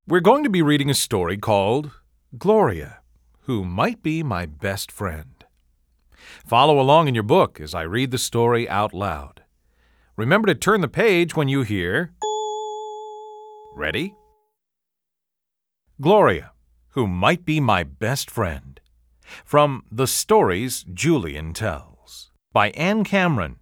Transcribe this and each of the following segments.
We're going to be reading a story called Gloria, Who Might Be My Best Friend. Follow along in your book as I read the story out loud. Remember to turn the page when you hear... Ready? Gloria, Who Might Be My Best Friend. From The Stories Julian Tells by Anne Cameron.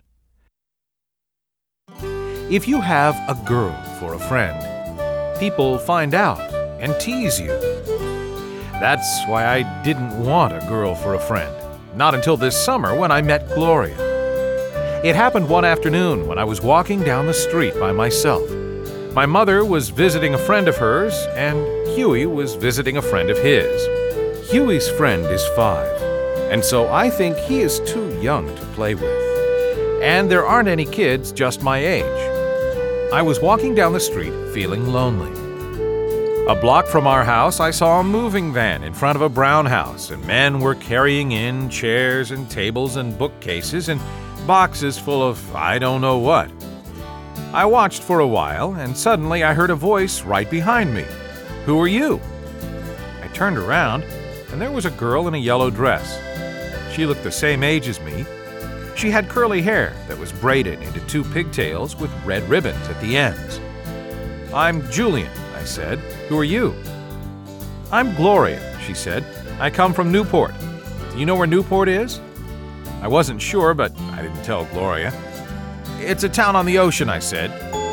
If you have a girl for a friend, people find out and tease you. That's why I didn't want a girl for a friend, not until this summer when I met Gloria. It happened one afternoon when I was walking down the street by myself. My mother was visiting a friend of hers, and Huey was visiting a friend of his. Huey's friend is 5, and so I think he is too young to play with. And there aren't any kids just my age. I was walking down the street feeling lonely. A block from our house, I saw a moving van in front of a brown house, and men were carrying in chairs and tables and bookcases and boxes full of I don't know what. I watched for a while, and suddenly I heard a voice right behind me. "Who are you?" I turned around, and there was a girl in a yellow dress. She looked the same age as me. She had curly hair that was braided into 2 pigtails with red ribbons at the ends. "I'm Julian," I said. "Who are you?" "I'm Gloria," she said. "I come from Newport. Do you know where Newport is?" I wasn't sure, but I didn't tell Gloria. "It's a town on the ocean," I said.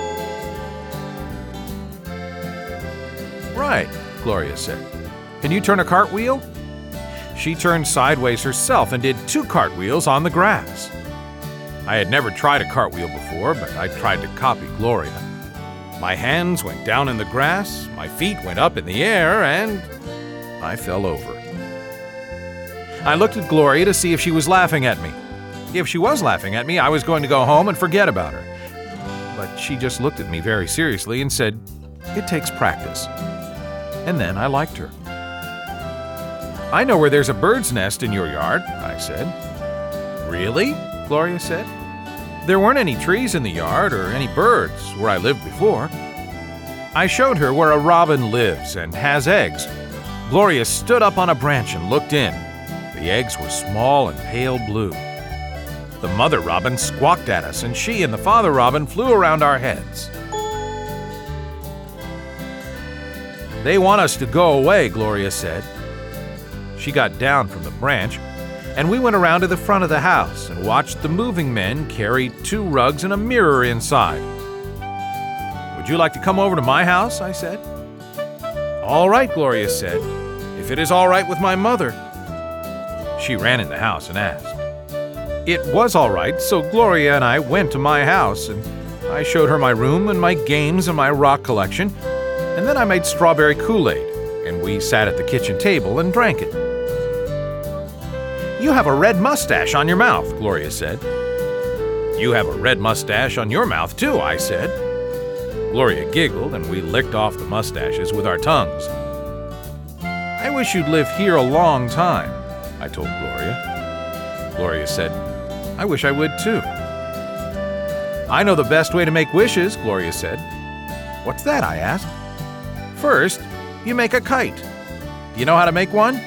"Right," Gloria said. "Can you turn a cartwheel?" She turned sideways herself and did 2 cartwheels on the grass. I had never tried a cartwheel before, but I tried to copy Gloria. My hands went down in the grass, my feet went up in the air, and I fell over. I looked at Gloria to see if she was laughing at me. If she was laughing at me, I was going to go home and forget about her. But she just looked at me very seriously and said, "It takes practice." And then I liked her. "I know where there's a bird's nest in your yard," I said. "Really?" Gloria said. "There weren't any trees in the yard or any birds where I lived before." I showed her where a robin lives and has eggs. Gloria stood up on a branch and looked in. The eggs were small and pale blue. The mother robin squawked at us, and she and the father robin flew around our heads. "They want us to go away," Gloria said. She got down from the branch, and we went around to the front of the house and watched the moving men carry 2 rugs and a mirror inside. "Would you like to come over to my house?" I said. "All right," Gloria said, "if it is all right with my mother." She ran in the house and asked. It was all right, so Gloria and I went to my house, and I showed her my room and my games and my rock collection, and then I made strawberry Kool-Aid, and we sat at the kitchen table and drank it. "You have a red mustache on your mouth," Gloria said. "You have a red mustache on your mouth, too," I said. Gloria giggled, and we licked off the mustaches with our tongues. "I wish you'd live here a long time," I told Gloria. Gloria said, "I wish I would, too." "I know the best way to make wishes," Gloria said. "What's that?" I asked. "First, you make a kite. Do you know how to make one?"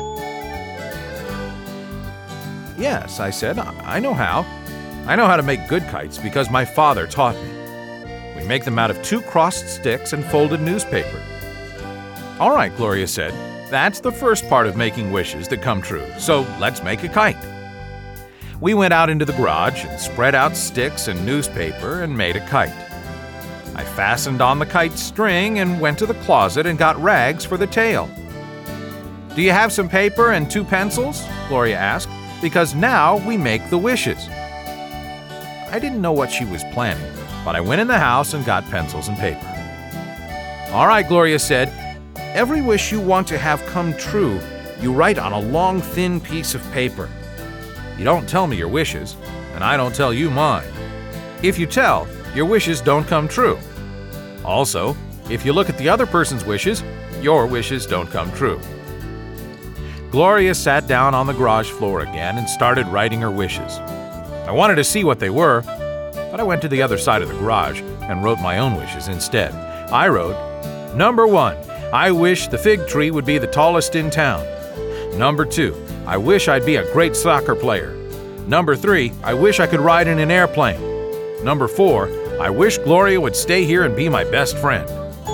"Yes," I said, I know how. I know how to make good kites because my father taught me. We make them out of 2 crossed sticks and folded newspaper." "All right," Gloria said. "That's the first part of making wishes that come true, so let's make a kite." We went out into the garage and spread out sticks and newspaper and made a kite. I fastened on the kite string and went to the closet and got rags for the tail. "Do you have some paper and 2 pencils?" Gloria asked, "because now we make the wishes." I didn't know what she was planning, but I went in the house and got pencils and paper. "All right," Gloria said, "every wish you want to have come true, you write on a long, thin piece of paper. You don't tell me your wishes, and I don't tell you mine. If you tell, your wishes don't come true. Also, if you look at the other person's wishes, your wishes don't come true." Gloria sat down on the garage floor again and started writing her wishes. I wanted to see what they were, but I went to the other side of the garage and wrote my own wishes instead. I wrote, "Number 1, I wish the fig tree would be the tallest in town. Number 2, I wish I'd be a great soccer player. Number 3, I wish I could ride in an airplane. Number 4, I wish Gloria would stay here and be my best friend.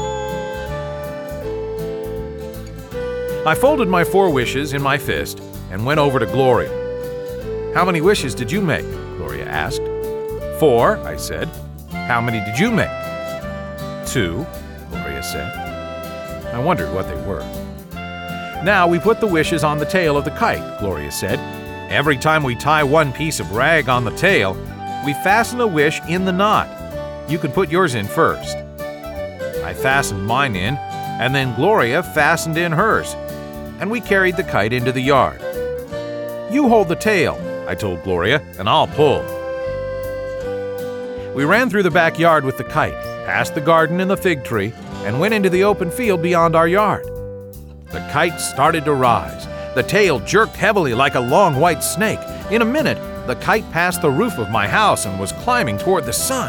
I folded my 4 wishes in my fist and went over to Gloria. "How many wishes did you make?" Gloria asked. "4," I said. "How many did you make?" "2," Gloria said. I wondered what they were. "Now we put the wishes on the tail of the kite," Gloria said. "Every time we tie one piece of rag on the tail, we fasten a wish in the knot. You can put yours in first." I fastened mine in, and then Gloria fastened in hers, and we carried the kite into the yard. "You hold the tail," I told Gloria, "and I'll pull." We ran through the backyard with the kite, past the garden and the fig tree, and went into the open field beyond our yard. The kite started to rise. The tail jerked heavily like a long white snake. In a minute, the kite passed the roof of my house and was climbing toward the sun.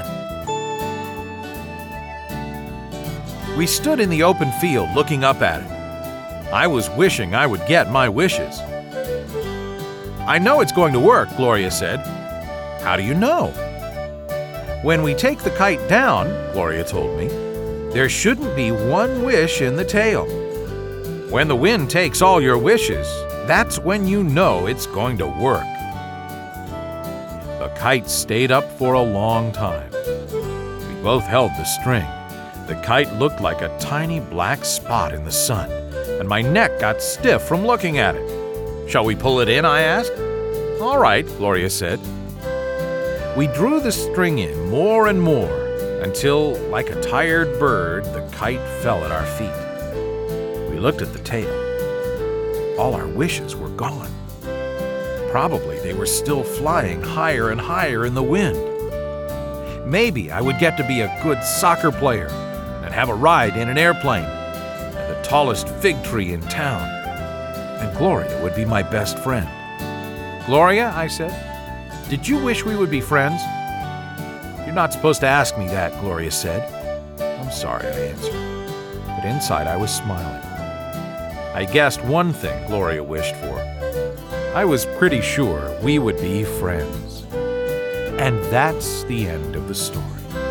We stood in the open field looking up at it. I was wishing I would get my wishes. "I know it's going to work," Gloria said. "How do you know?" "When we take the kite down," Gloria told me, "there shouldn't be one wish in the tail. When the wind takes all your wishes, that's when you know it's going to work." The kite stayed up for a long time. We both held the string. The kite looked like a tiny black spot in the sun, and my neck got stiff from looking at it. "Shall we pull it in?" I asked. "All right," Gloria said. We drew the string in more and more until, like a tired bird, the kite fell at our feet. We looked at the tail. All our wishes were gone. Probably they were still flying higher and higher in the wind. Maybe I would get to be a good soccer player and have a ride in an airplane and the tallest fig tree in town. And Gloria would be my best friend. "Gloria," I said, "did you wish we would be friends?" "You're not supposed to ask me that," Gloria said. "I'm sorry," I answered. But inside I was smiling. I guessed one thing Gloria wished for. I was pretty sure we would be friends. And that's the end of the story.